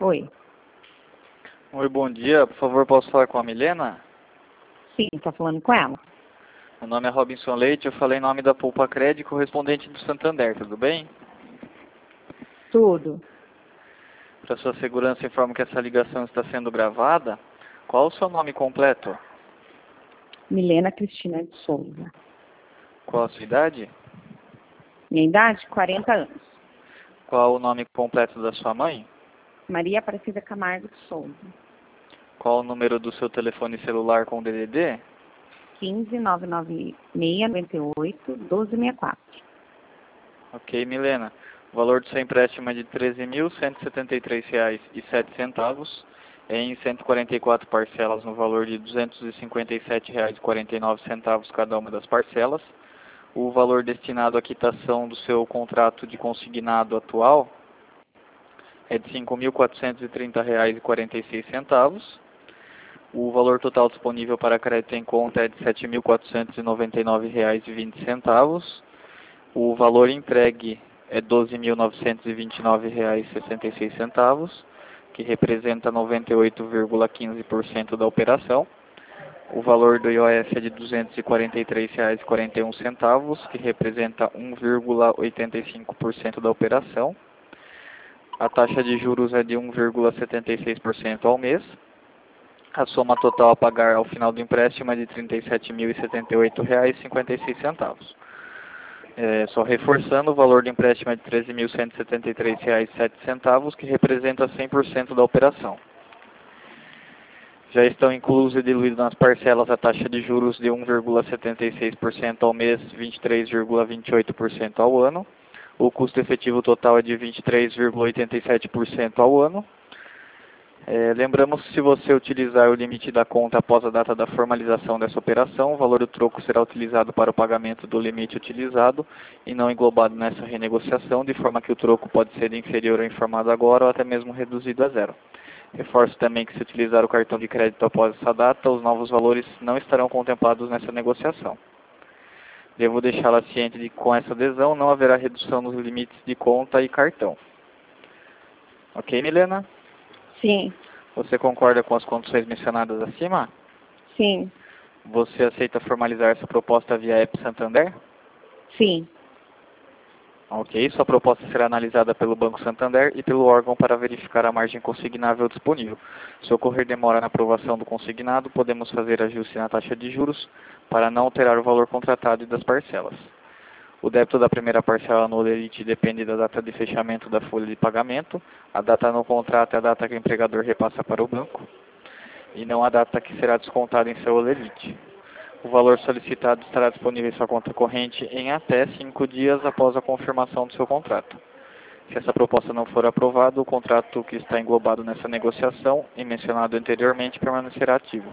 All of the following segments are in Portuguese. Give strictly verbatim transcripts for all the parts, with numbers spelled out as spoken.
Oi. Oi, bom dia. Por favor, posso falar com a Milena? Sim, tá falando com ela. Meu nome é Robinson Leite, eu falei em nome da Poupa Cred, correspondente do Santander, tudo bem? Tudo. Para sua segurança, informo que essa ligação está sendo gravada. Qual o seu nome completo? Milena Cristina de Souza. Qual a sua idade? Minha idade, quarenta anos. Qual o nome completo da sua mãe? Maria Aparecida Camargo de Souza. Qual o número do seu telefone celular com D D D? quinze, nove nove seis, noventa e oito, doze sessenta e quatro. Ok, Milena. O valor do seu empréstimo é de treze mil cento e setenta e três reais e sete centavos em cento e quarenta e quatro parcelas no valor de duzentos e cinquenta e sete reais e quarenta e nove centavos cada uma das parcelas. O valor destinado à quitação do seu contrato de consignado atual é de cinco mil quatrocentos e trinta reais e quarenta e seis centavos. O valor total disponível para crédito em conta é de sete mil quatrocentos e noventa e nove reais e vinte centavos. O valor entregue é doze mil novecentos e vinte e nove reais e sessenta e seis centavos, que representa noventa e oito vírgula quinze por cento da operação. O valor do I O F é de duzentos e quarenta e três reais e quarenta e um centavos, que representa um vírgula oitenta e cinco por cento da operação. A taxa de juros é de um vírgula setenta e seis por cento ao mês. A soma total a pagar ao final do empréstimo é de trinta e sete mil e setenta e oito reais e cinquenta e seis centavos. É, só reforçando, o valor do empréstimo é de treze mil cento e setenta e três reais e sete centavos, que representa cem por cento da operação. Já estão inclusos e diluídos nas parcelas a taxa de juros de um vírgula setenta e seis por cento ao mês, vinte e três vírgula vinte e oito por cento ao ano. O custo efetivo total é de vinte e três vírgula oitenta e sete por cento ao ano. É, lembramos que se você utilizar o limite da conta após a data da formalização dessa operação, o valor do troco será utilizado para o pagamento do limite utilizado e não englobado nessa renegociação, de forma que o troco pode ser inferior ao informado agora ou até mesmo reduzido a zero. Reforço também que se utilizar o cartão de crédito após essa data, os novos valores não estarão contemplados nessa negociação. Devo deixá-la ciente de que com essa adesão não haverá redução nos limites de conta e cartão. Ok, Milena? Sim, Você concorda com as condições mencionadas acima? sim, Você aceita formalizar essa proposta via App Santander? sim. Ok, sua proposta será analisada pelo Banco Santander e pelo órgão para verificar a margem consignável disponível. Se ocorrer demora na aprovação do consignado, podemos fazer ajuste na taxa de juros para não alterar o valor contratado e das parcelas. O débito da primeira parcela no Olerite depende da data de fechamento da folha de pagamento. A data no contrato é a data que o empregador repassa para o banco e não a data que será descontada em seu Olerite. O valor solicitado estará disponível em sua conta corrente em até cinco dias após a confirmação do seu contrato. Se essa proposta não for aprovada, o contrato que está englobado nessa negociação e mencionado anteriormente permanecerá ativo.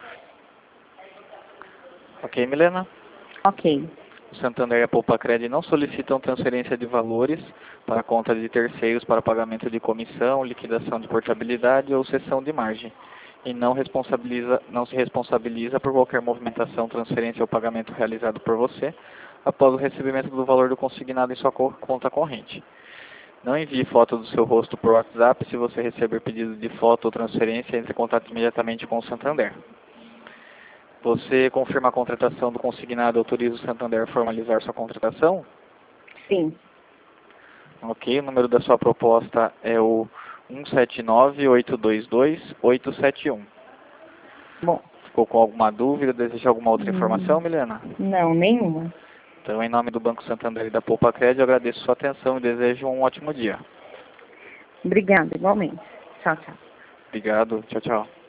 Ok, Milena? Ok. O Santander e a Poupa Cred não solicitam transferência de valores para a conta de terceiros para pagamento de comissão, liquidação de portabilidade ou cessão de margem. E não, responsabiliza, não se responsabiliza por qualquer movimentação, transferência ou pagamento realizado por você após o recebimento do valor do consignado em sua conta corrente. Não envie foto do seu rosto por WhatsApp. Se você receber pedido de foto ou transferência, entre em contato imediatamente com o Santander. Você confirma a contratação do consignado e autoriza o Santander a formalizar sua contratação? Sim. Ok, o número da sua proposta é o um sete nove, oito dois dois, oito sete um. Bom. Ficou com alguma dúvida? Deseja alguma outra informação, hum, Milena? Não, nenhuma. Então, em nome do Banco Santander e da Poupa Cred, eu agradeço sua atenção e desejo um ótimo dia. Obrigada, igualmente. Tchau, tchau. Obrigado, tchau, tchau.